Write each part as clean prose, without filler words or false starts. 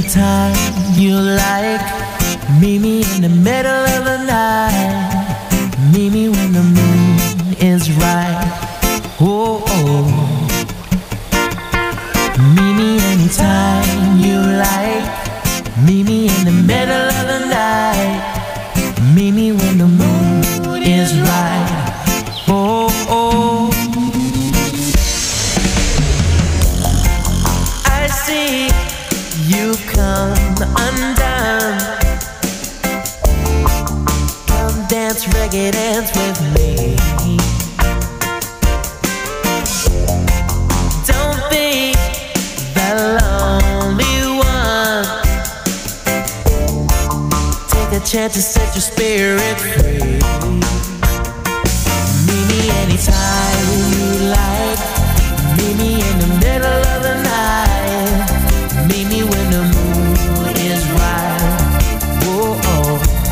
anytime you like. Meet me in the middle of the night. Meet me when the moon is right. Oh, oh. Meet me anytime you like. Meet me in the middle of the night. Meet me when the moon is right. Oh, oh. I see you come undone. Come dance, reggae dance with me. Don't be the lonely one. Take a chance to set your spirit free. Meet me anytime you like. Meet me in the middle of the night. Meet me when the moon is right. Whoa, oh.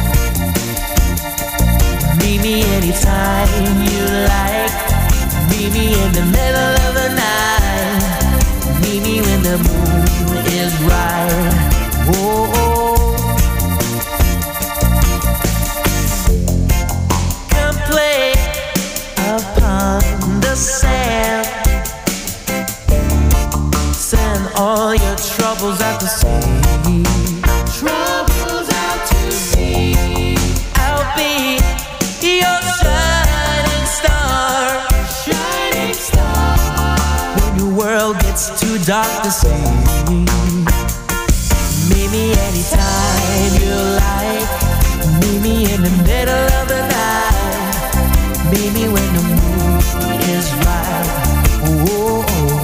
Meet me anytime you like. Meet me in the middle of the night. Meet me when the moon is right. Whoa, oh. Come play upon the sand. Send all your troubles out to sea. Troubles out to sea. I'll be your shining star. Shining star. When your world gets too dark to see. Meet me anytime you like. Meet me in the middle of the night. Meet me when the moon is right. Oh, oh.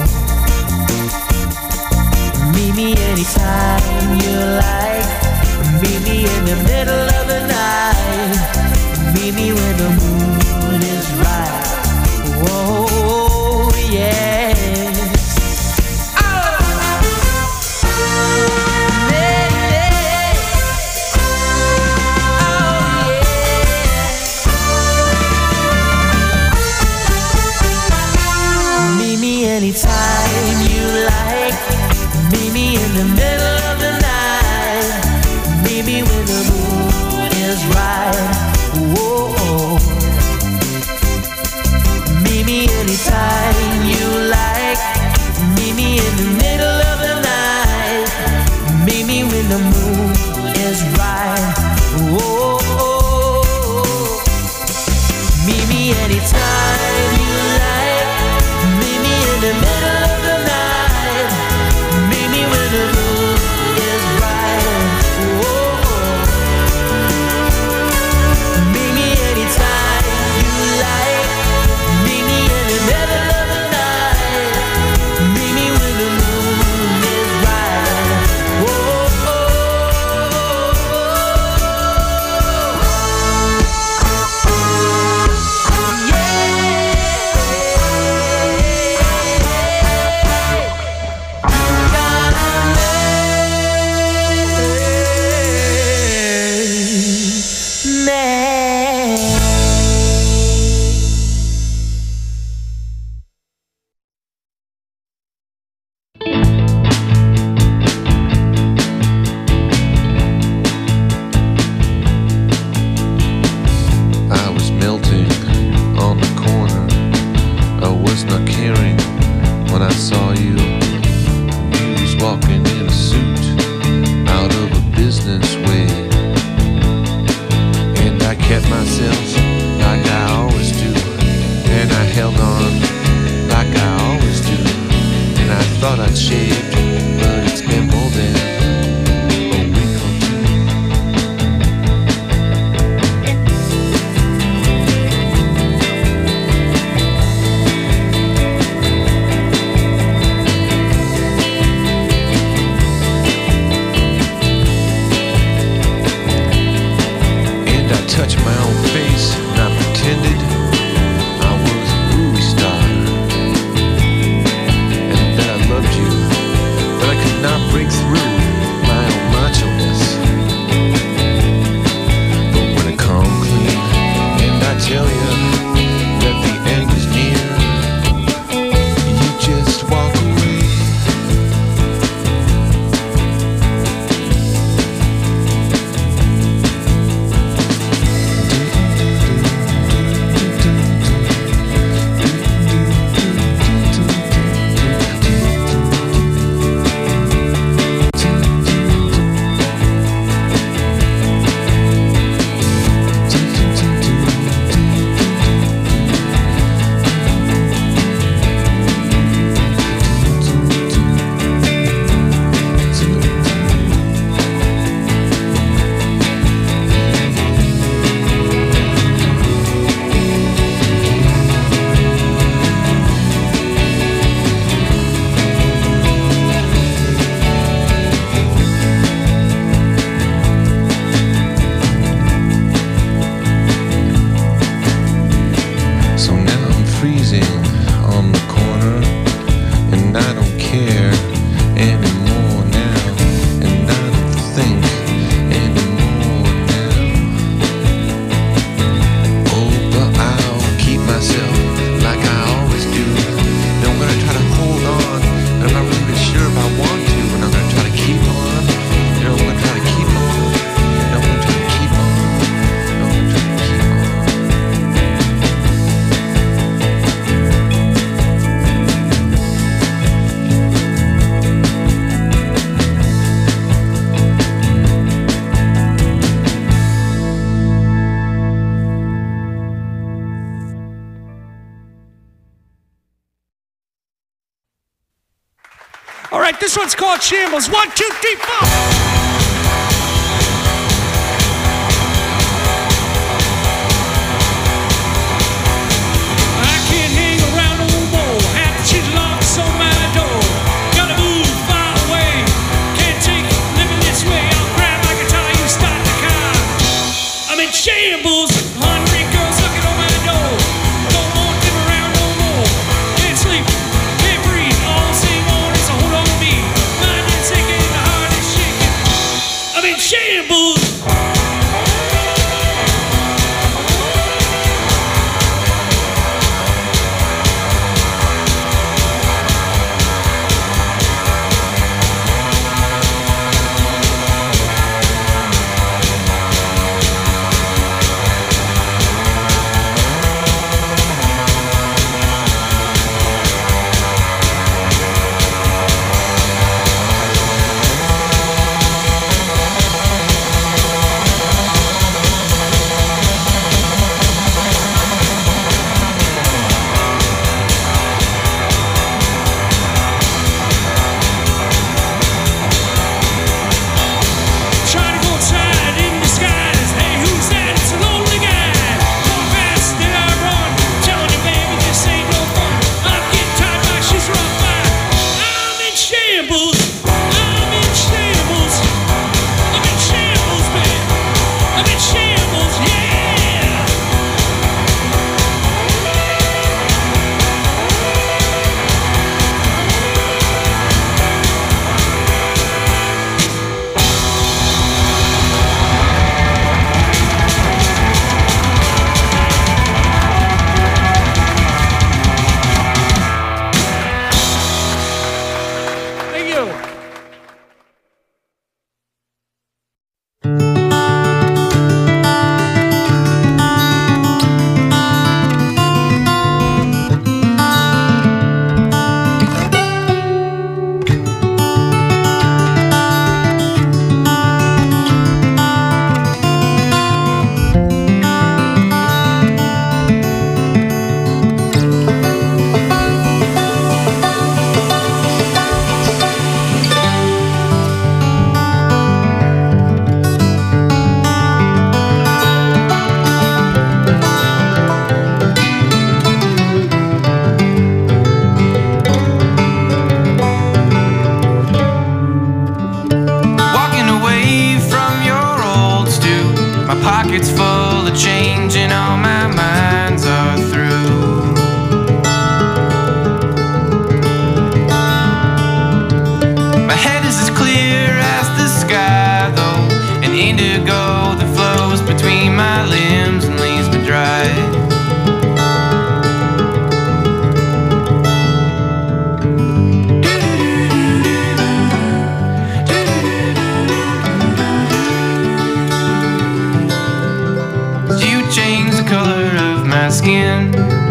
Meet me anytime you like. Meet me in the middle of the night. Meet me when the moon is right. Whoa, yes. Oh, yeah. Oh, yeah. Meet me anytime you like. Meet me in the middle of the night. Meet me when the moon is right. Whoa. Meet me anytime you like. Meet me in the middle of the night. Meet me when the moon is right. Whoa. Meet me anytime you like. Meet me in the middle of the night. Meet me when the moon All right, this one's called Shambles. 1, 2, 3, 4. Shambles, hungry girls looking on my door. Don't want them around no more. Can't sleep, can't breathe. All the same on is a hold on to me. Mind is sinking, the heart is shaking. I'm in shambles. Pockets full of change and all my minds are through. My head is as clear as the sky though, an indigo that flows between my limbs and leaves me dry. Change the color of my skin.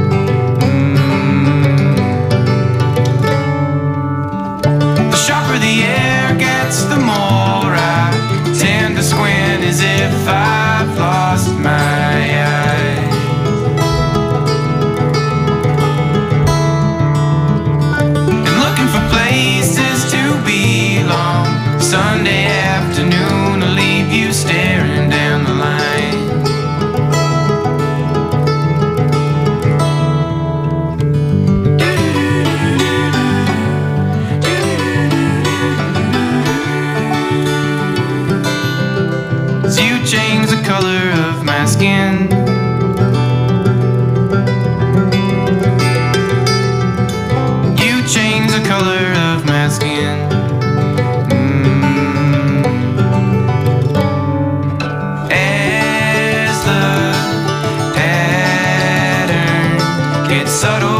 The sharper the air gets, the more I tend to squint as if I've lost my eyes. And looking for places to belong. Sunday afternoon will leave you staring down the line. Change the color of my skin. You change the color of my skin. As the pattern gets subtle,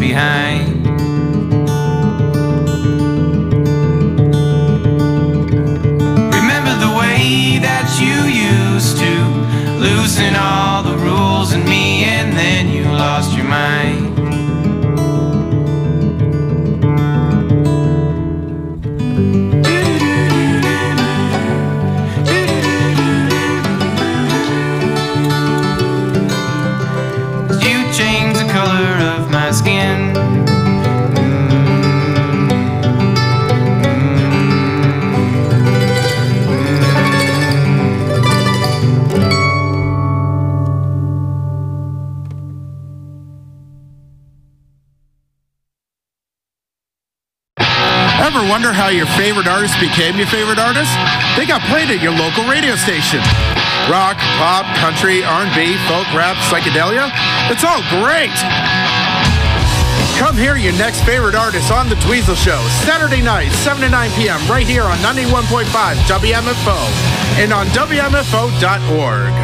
behind. Remember the way that you used to loosen all the rules in me, and then you lost your mind. Skin. Ever wonder how your favorite artist became your favorite artist? They got played at your local radio station. Rock, pop, country, R&B, folk, rap, psychedelia. It's all great. Come hear your next favorite artist on The Dweezil Show, Saturday night, 7 to 9 p.m. right here on 91.5 WMFO and on WMFO.org.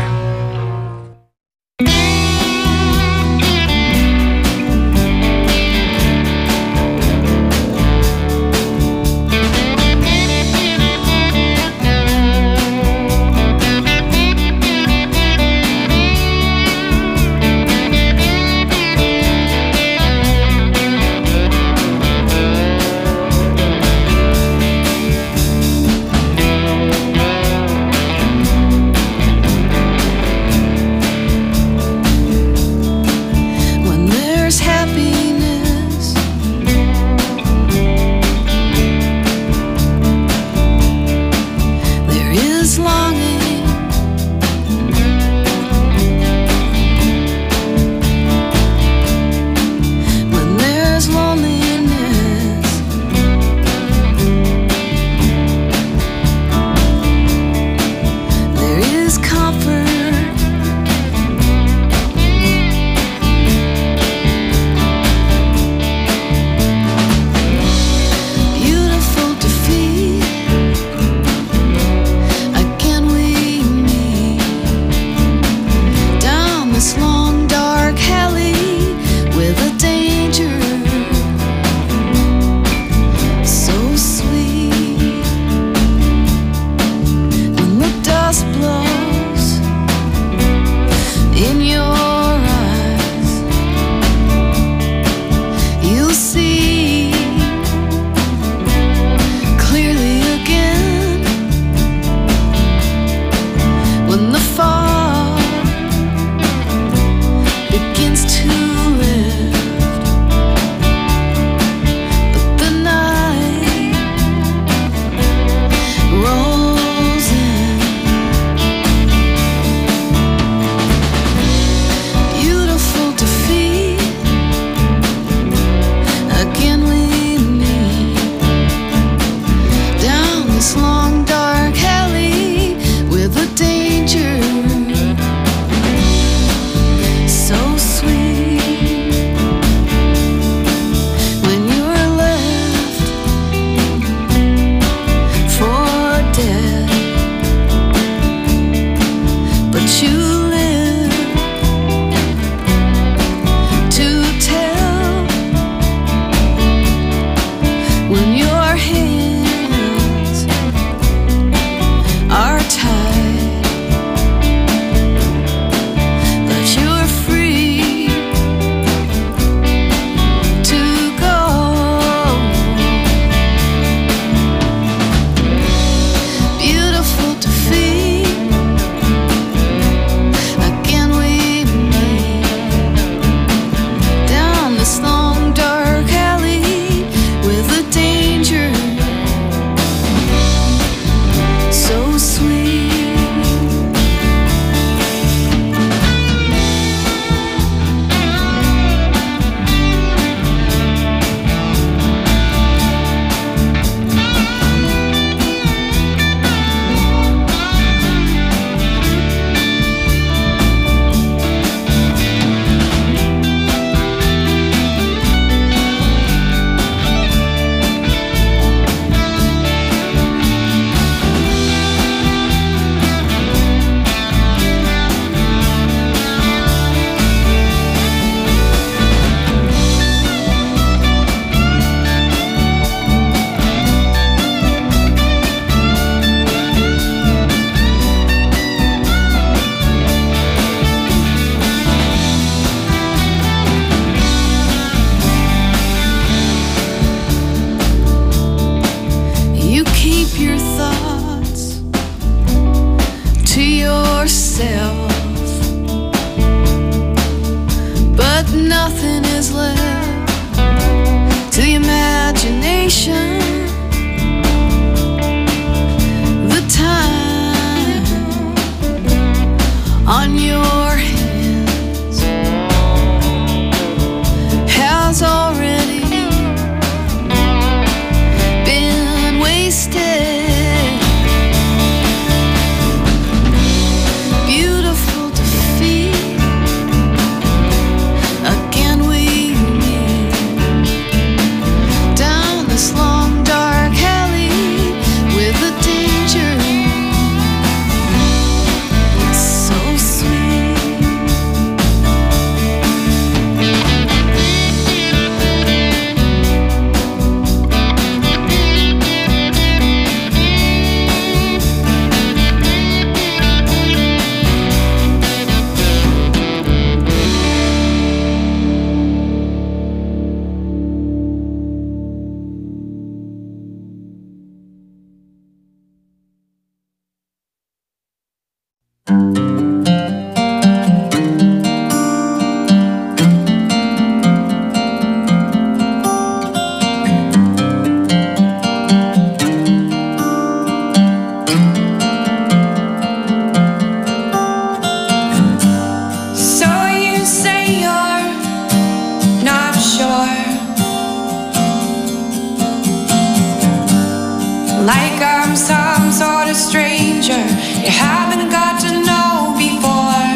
like I'm some sort of stranger you haven't got to know before.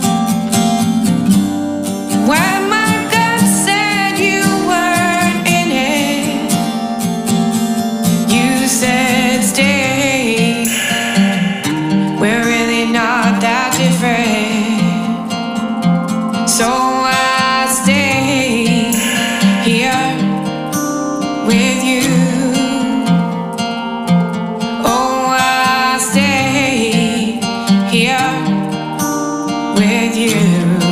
When my gut said you weren't in it, you said stay. We're really not that different, so I stay here with you. Oh, I stay here with you.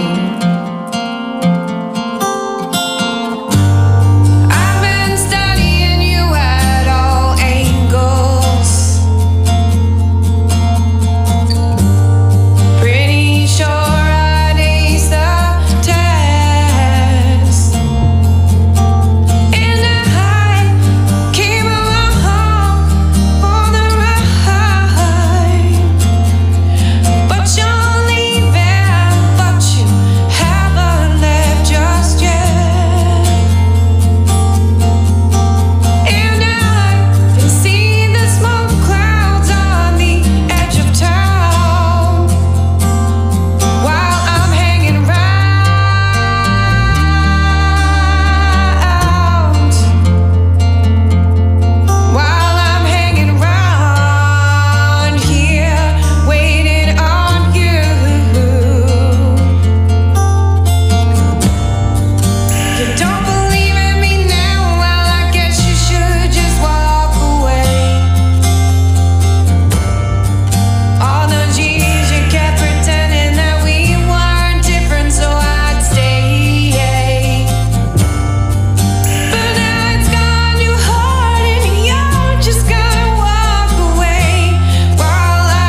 I've been studying you at all angles. Pretty sure I'd ace the test. And I came along for the ride. But you're leaving, but you haven't left just yet. And I've been seeing the smoke clouds on the edge of town while I'm hanging round. While I'm hanging round here, waiting on you. You don't believe in me now? Well, I guess you should just walk away. All those years you kept pretending that we weren't different, so I'd stay. But now it's gone too hard and you're just gonna walk away while I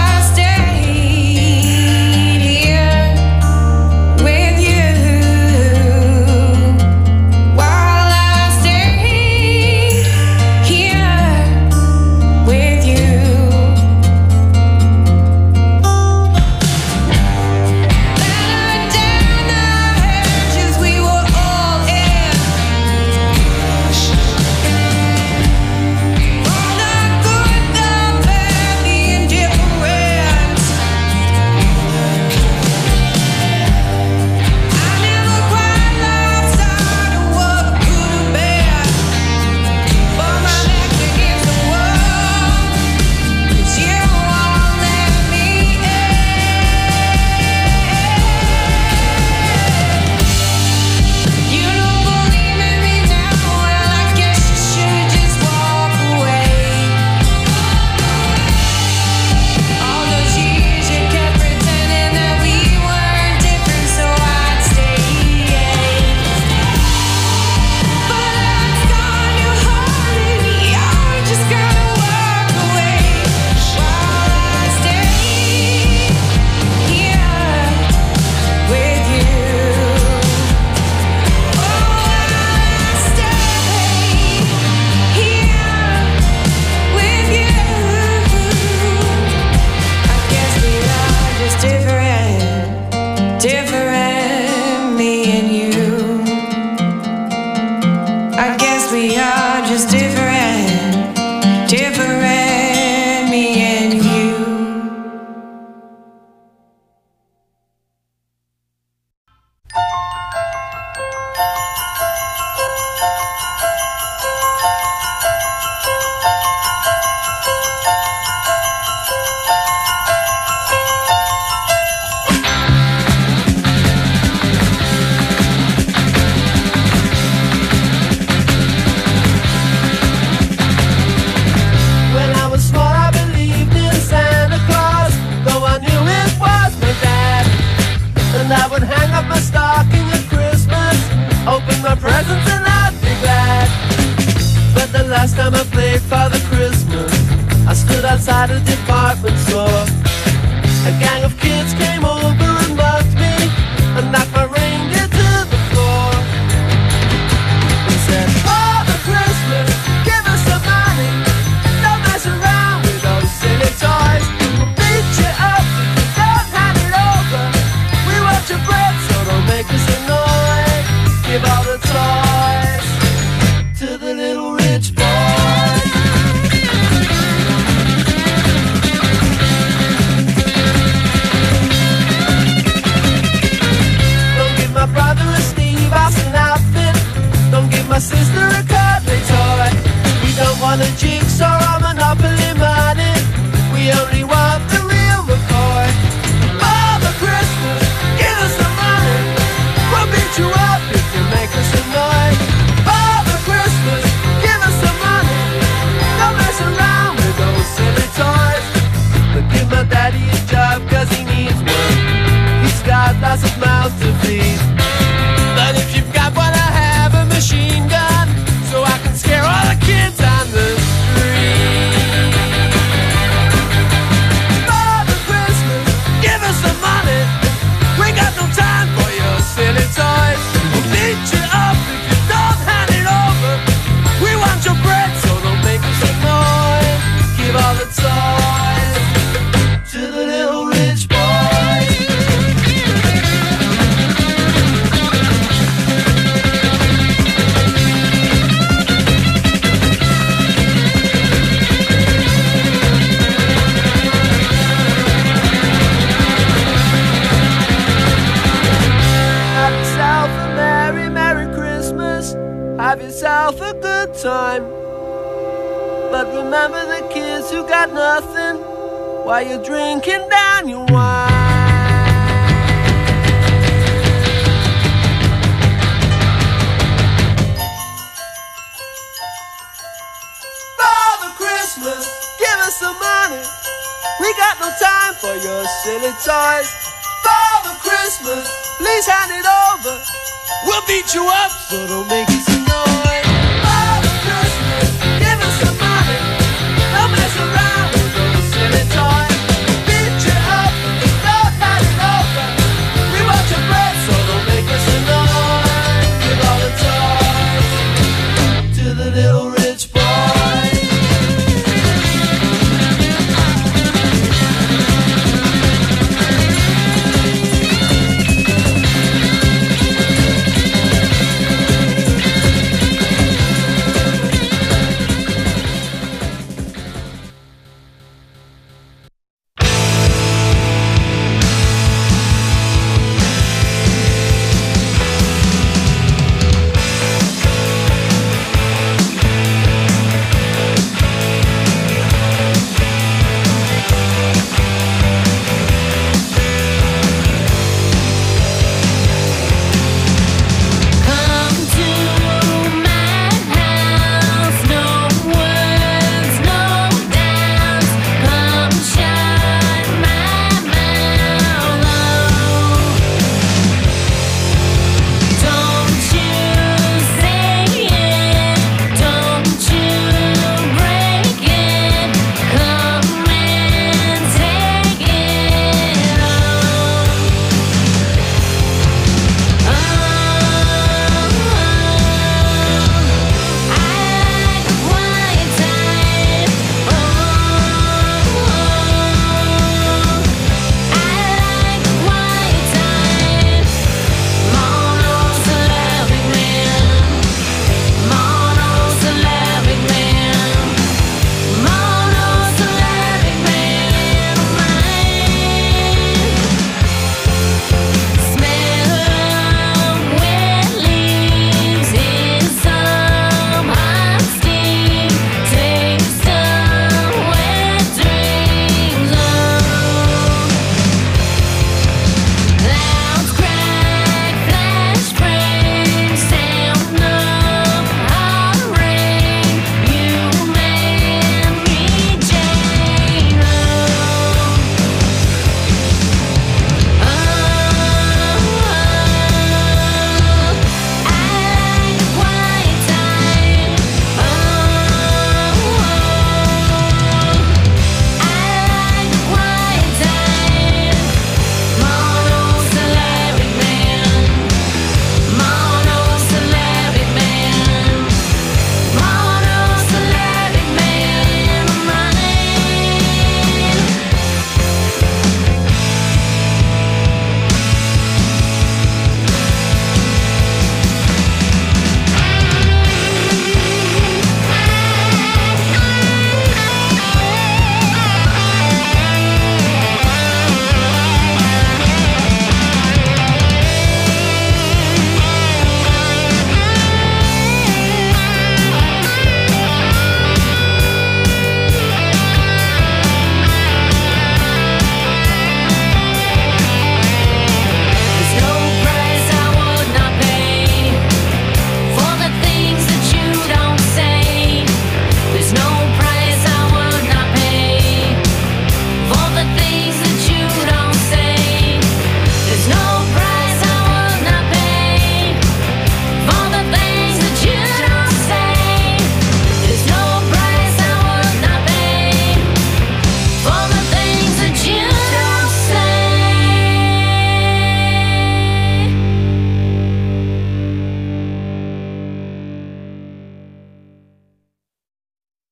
stayed here with you. While I stayed here with you. Better down the hedges we were all in. All the good, the bad, the indifferent. I never quite lost sight of what could have been, but my back's against the wall, 'cause you won't let me in. You don't believe in me now? Well, I guess you should just walk away. All those years you kept pretending that we weren't different, so I'd stay. But it's gone too hard and you're just gonna walk away while I stay here with you. Oh, I stay here with you. I guess we are just different, me and you. I guess we are just different, me and you. When I was small, I believed in Santa Claus, though I knew it was my dad. And I would hang up my stocking at Christmas, open my presents, and I'd be glad. But the last time I played Father Christmas, I stood outside a department store. A gang of kids came over and mugged me and knocked my reindeer to the floor. They said, "Father Christmas, give us some money. Don't mess around with those silly toys. We'll beat you up if you don't hand it over. We want your bread, so don't make us annoy. Give all the toys to the little rich boy." after a cuddly toy. We don't want a jigsaw or Monopoly money. We only want the real McCoy. Father Christmas, give us the money. We'll beat you up if you make us annoyed. Father Christmas, give us the money. Don't mess around with those silly toys. But give my daddy a job cause he needs one. He's got lots of mouths to feed. But if you've got one, I have a machine gun, so I can scare all the kids on the street. Father Christmas, give us some money. We got no time for your silly toys. We'll beat you up if you don't hand it over. We want your bread, so don't make us annoy. Give all the toys to the little rich boy. Have yourself a merry, merry Christmas. Have yourself a good time. But remember the kids who got nothing while you're drinking down your wine. Father Christmas, give us some money. We got no time for your silly toys. Father Christmas, please hand it over. We'll beat you up, so don't make us annoyed. Father Christmas, give us some money. Don't mess around with those silly toys. Beat you up, don't hand it over. We want your bread, so don't make us annoyed. Give all the toys to the little rich boy.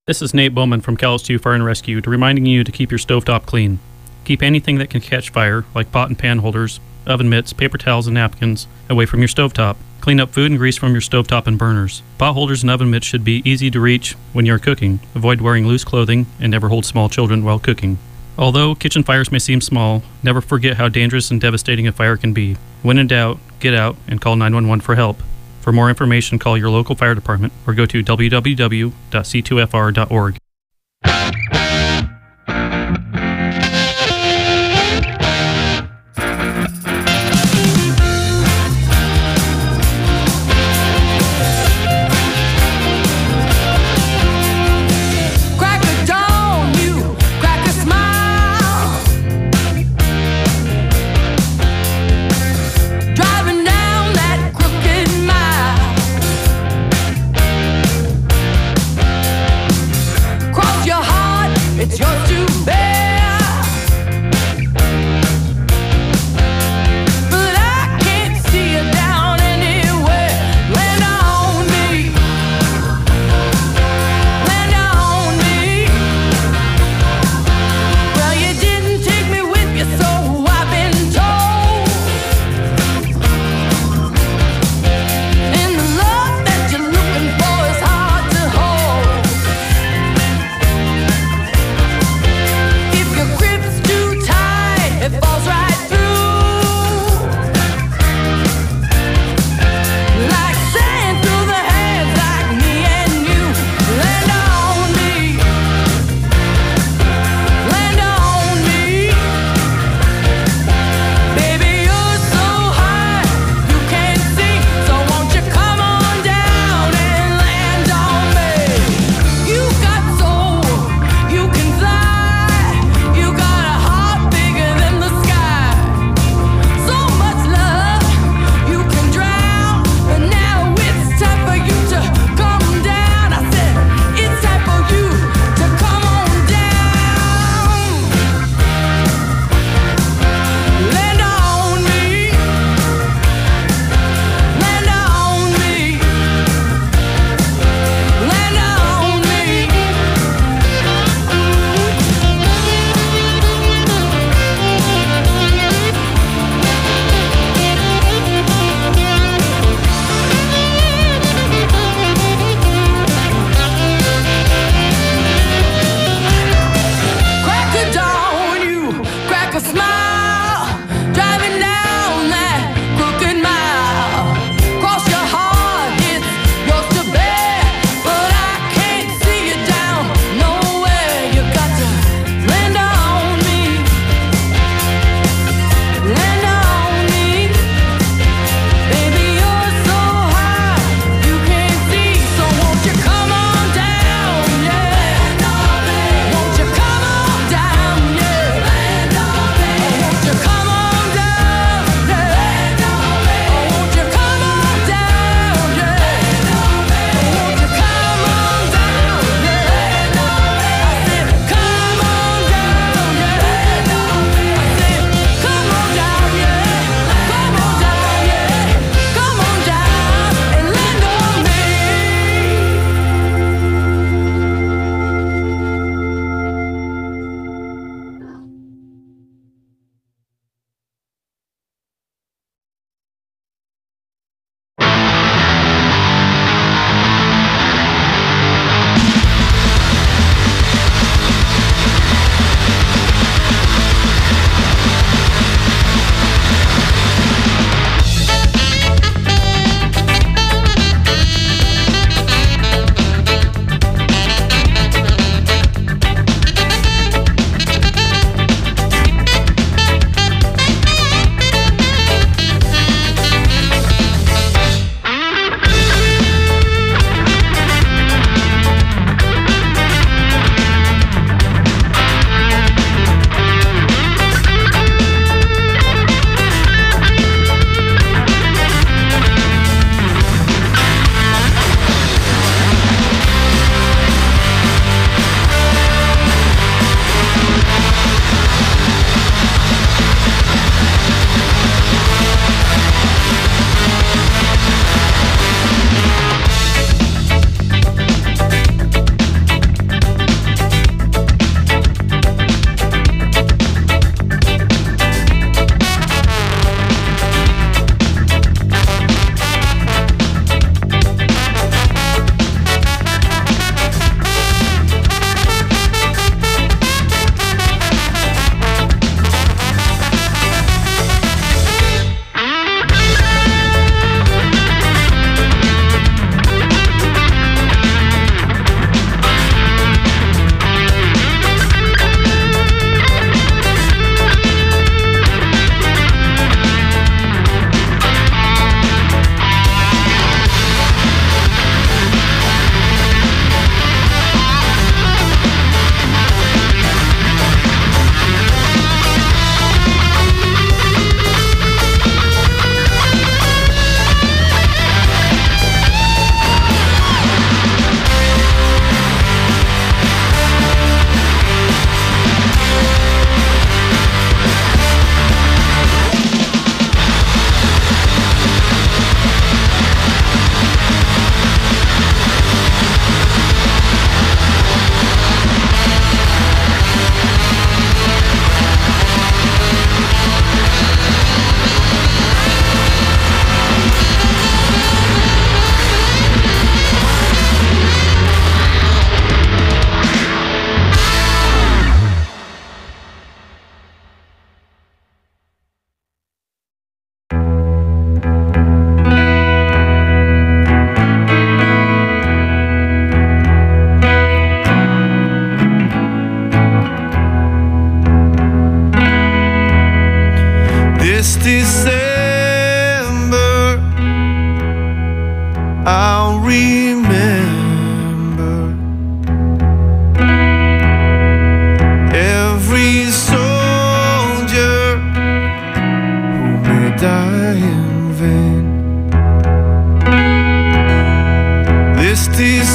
This is Nate Bowman from Callis2 Fire and Rescue, reminding you to keep your stovetop clean. Keep anything that can catch fire, like pot and pan holders, oven mitts, paper towels, and napkins, away from your stovetop. Clean up food and grease from your stovetop and burners. Pot holders and oven mitts should be easy to reach when you're cooking. Avoid wearing loose clothing and never hold small children while cooking. Although kitchen fires may seem small, never forget how dangerous and devastating a fire can be. When in doubt, get out and call 911 for help. For more information, call your local fire department or go to www.c2fr.org. Crack a dawn, you crack a smile. Driving down that crooked mile.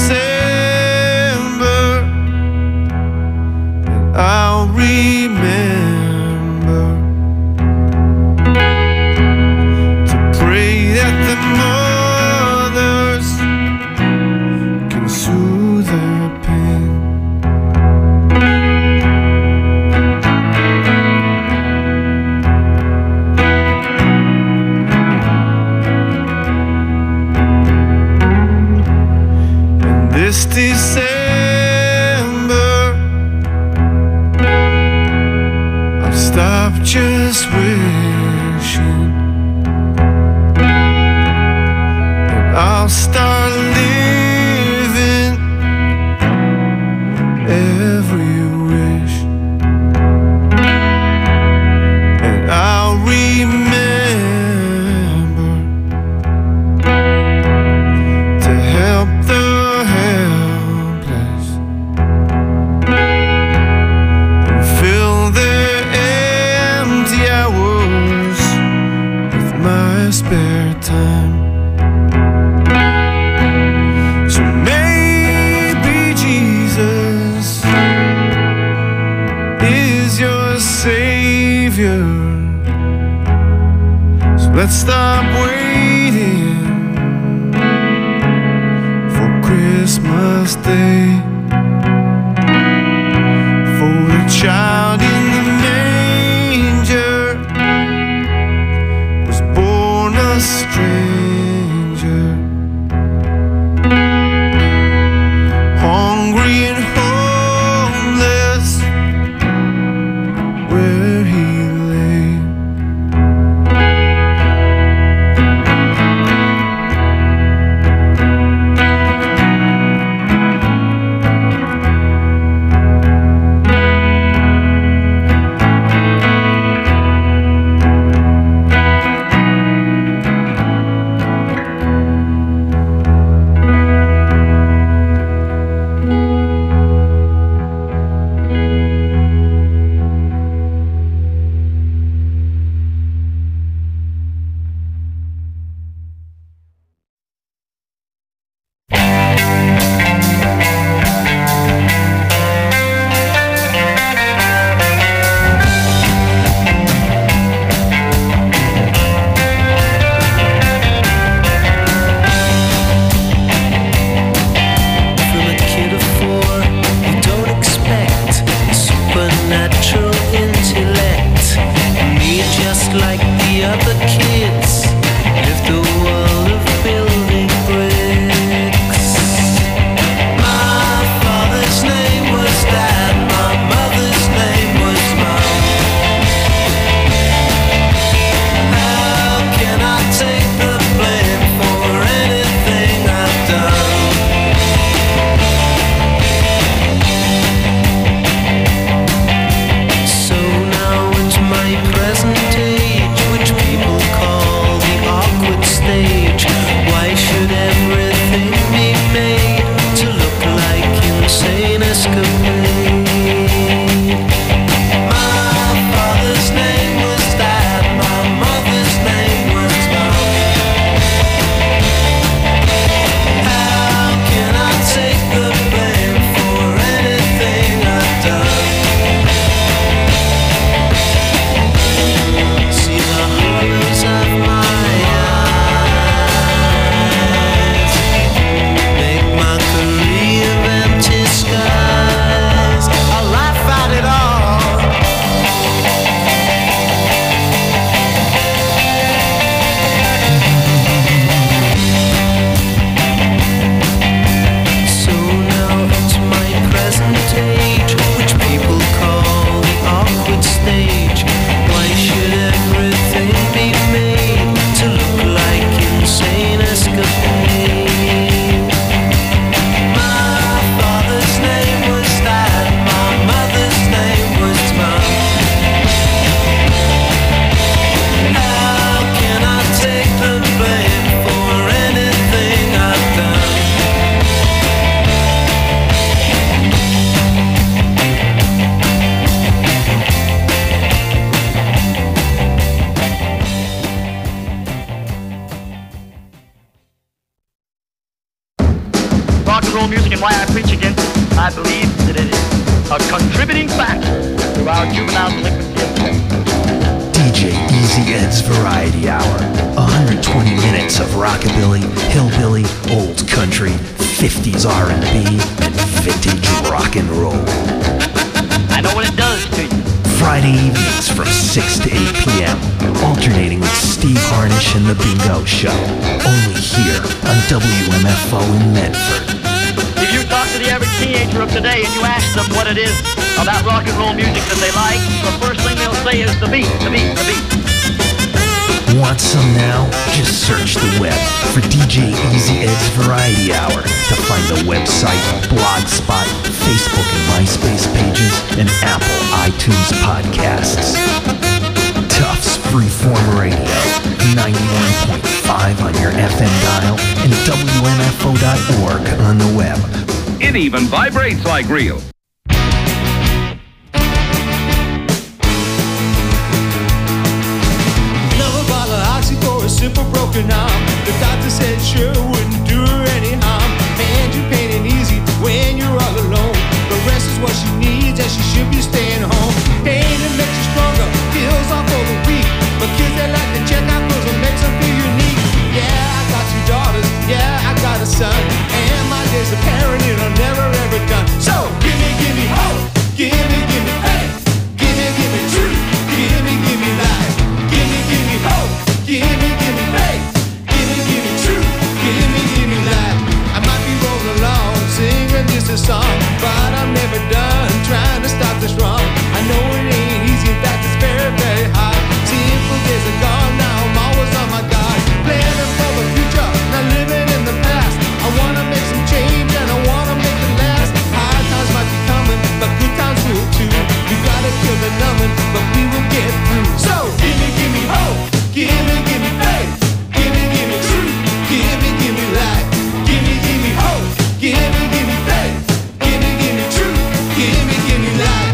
December, and I'll remember to pray that the mothers can soothe their pain. This December, I'll stop just wishing, and I'll start living every wish, and I'll remember to help the helpless and fill their empty hours with my spare time. So maybe Jesus is your savior. So let's stop waiting for Christmas Day, for the child in the manger was born a stranger, hungry and homeless where he lay. From a kid of 4, you don't expect supernatural intellect. Me, just like the other kids, lived a world of building bricks. My father's name was Dad, my mother's name was Mom. How can I take the blame for anything I've done? So now into my present age, which people call the awkward stage. Why should everything be made to look like insane escapade? My father's name was Dad, my mother's name was Mom. How can I take the blame for anything I've done? See the horrors of my eyes, make mockery of empty skies. and why I preach against it. I believe that it is a contributing factor to our juvenile delinquency. DJ Easy Ed's Variety Hour. 120 minutes of rockabilly, hillbilly, old country, 50s R&B, and vintage rock and roll. I know what it does to you. Friday evenings from 6 to 8 p.m. Alternating with Steve Harnish and The Bingo Show. Only here on WMFO in Medford. If you talk to the average teenager of today and you ask them what it is about rock and roll music that they like, the first thing they'll say is the beat, the beat, the beat. Want some now? Just search the web for DJ Easy Ed's Variety Hour to find the website, Blogspot, Facebook and MySpace pages, and Apple iTunes podcasts. Tufts Freeform Radio, 91.5 on your FM dial and WMFO.org on the web. It even vibrates like real. Another bottle of Oxy for a simple broken arm. The doctor said sure wouldn't do her any harm. Man, you pain and easy when you're all alone. The rest is what she needs and she should be staying home. Pain that makes you stronger, feels off for the weak. But kids that like to check out clothes and makes them feel unique. Yeah, I got 2 daughters, yeah, I got a son. And my days of parenting are never ever done. So give me hope, give me faith, give me truth, give me life. Give me hope, give me faith, give me truth, give me life. I might be rolling along, singing just a song, but I'm never done trying to stop this wrong. I know it ain't easy, in fact it's very, very hard. Simple days are gone, now I'm always on my guard. Planning for the future, not living in the past. I wanna make some change and I wanna make it last. Hard times might be coming, but good times will too. We gotta kill the numbing, but we will get through. So give me hope, give me faith, give me truth, give me life. Give me hope, give me faith, give me truth, give me life.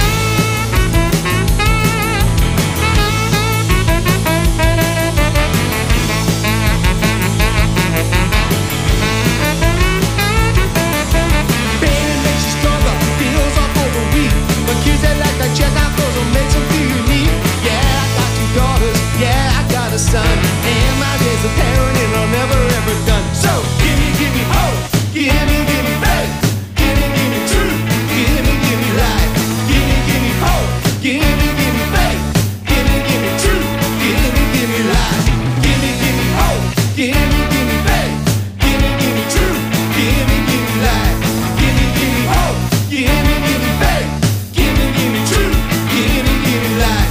Pain makes you stronger, feels off for the weak. But kids that like to check out clothes will make them feel unique. Yeah, I got 2 daughters, yeah, I got a son. And my days of parenting are never ever done. So give me hope, give me faith, give me truth, give me life. Give me hope, give me faith, give me truth, give me life. Give me hope, give me faith, give me truth, give me life. Give me hope, give me faith, give me truth, give me life.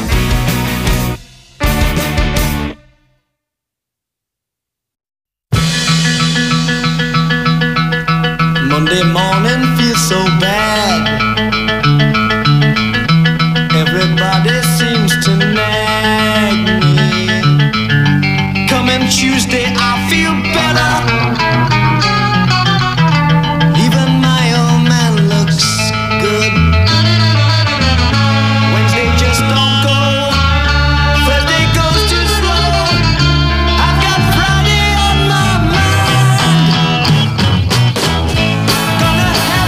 Monday morning feels so bad. Everybody seems to nag me. Coming Tuesday I feel better. Even my old man looks good. Wednesday just don't go. Thursday goes too slow. I've got Friday on my mind. Gonna have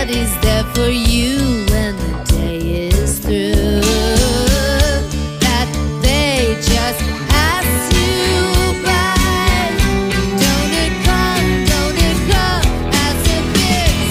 What is there for you when the day is through? That they just pass you by. Don't it come as a big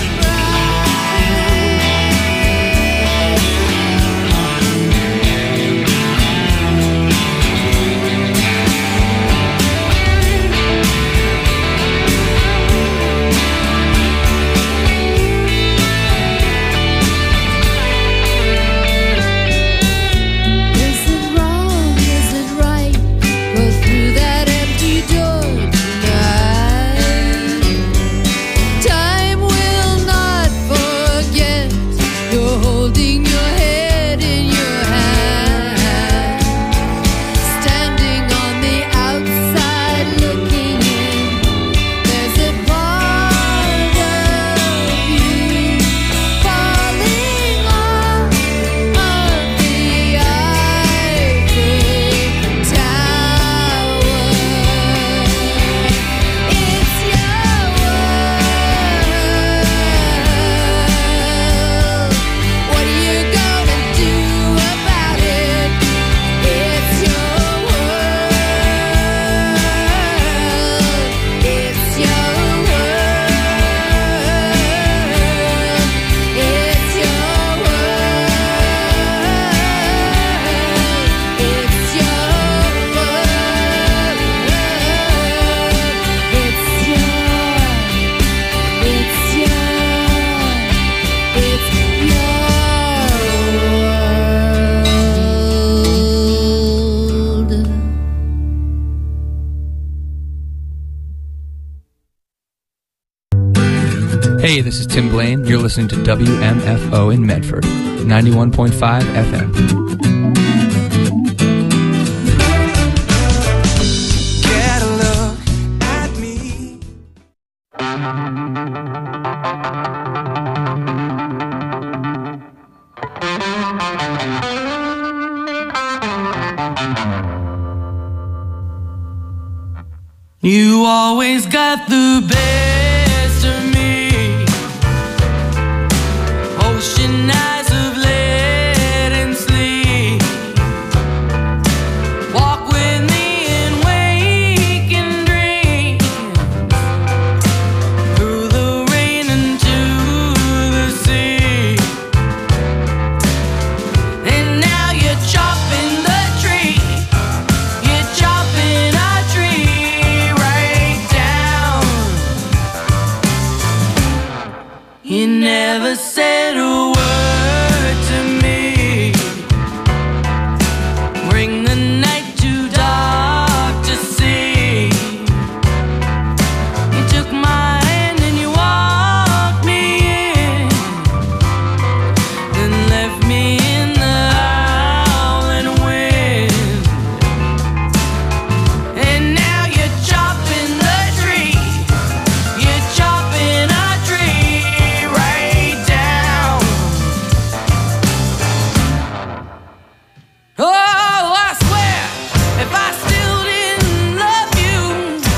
Hey, this is Tim Blaine. You're listening to WMFO in Medford, 91.5 FM. Get a look at me. You always got the best of me. Ocean eyes of lead and sleep. Walk with me and wake and dream. Through the rain into the sea. And now you're chopping the tree. You're chopping our tree right down. You never said